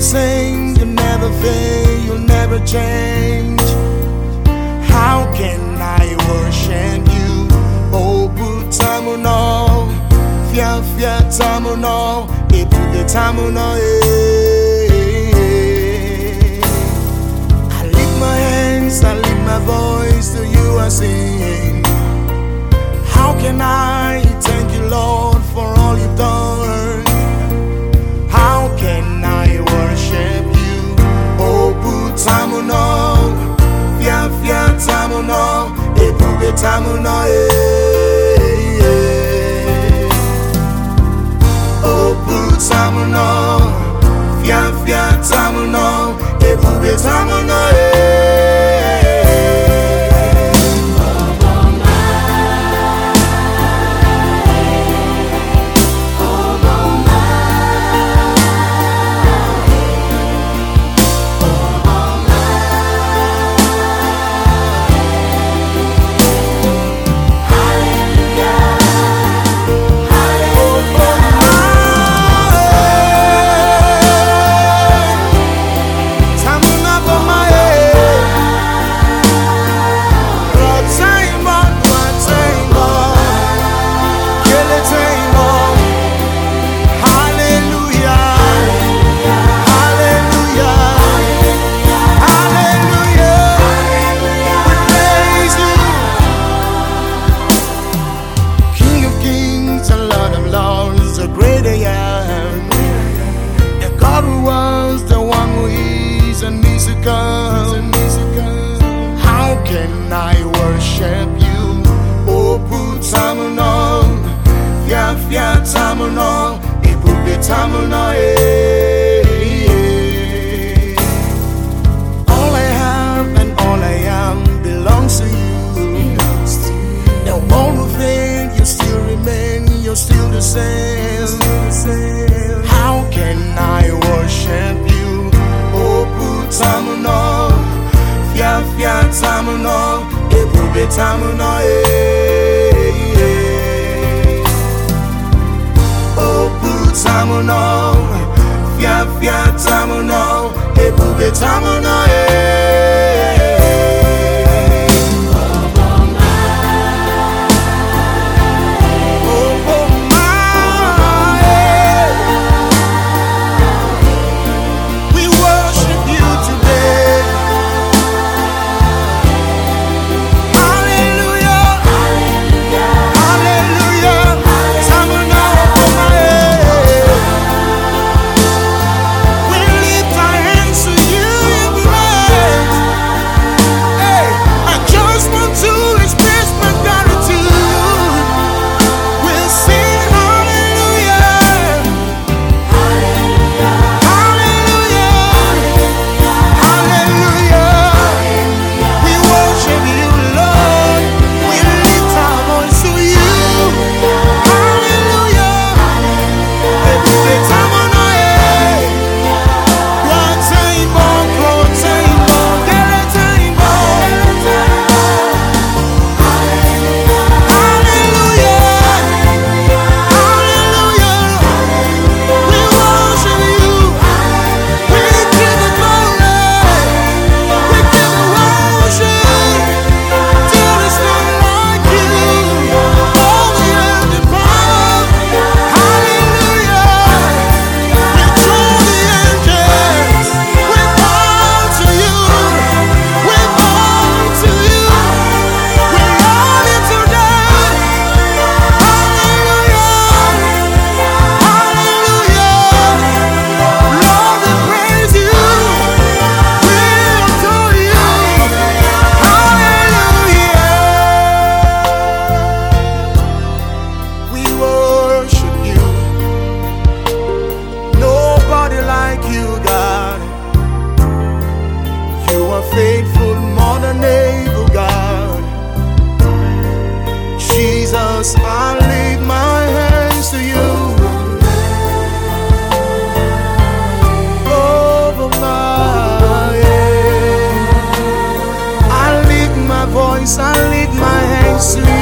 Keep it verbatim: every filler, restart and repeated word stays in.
same, you never fail, you never change. How can I worship you? Oh, Butamuno, Fia Fia Tamuno, Epuge Tamuno, eh. I lift my hands, I lift my voice to you, I sing. How can I thank you, Lord, for all you've done? How can I worship you? Oh, Butamuno, Fia Fia Tamuno, Epuge Tamuno, eh. Oh, Butamuno, Fia Fia Tamuno, Epuge Tamuno, eh. How can I worship you? Oh, Butamuno, Fia Fia Tamuno, Epuge Tamuno, eh. All I have and all I am belongs to you. The one who failed, you still remain, you're still the same. How can I worship you? Oh, Butamuno, Fia Fia Tamuno, Epuge Tamuno, eh. Oh, Butamuno, Fia Fia Tamuno, Epuge Tamuno, eh. Faithful, more than able, God. Jesus, I lift my hands to you. Over my head, I lift my voice, I lift my hands to you.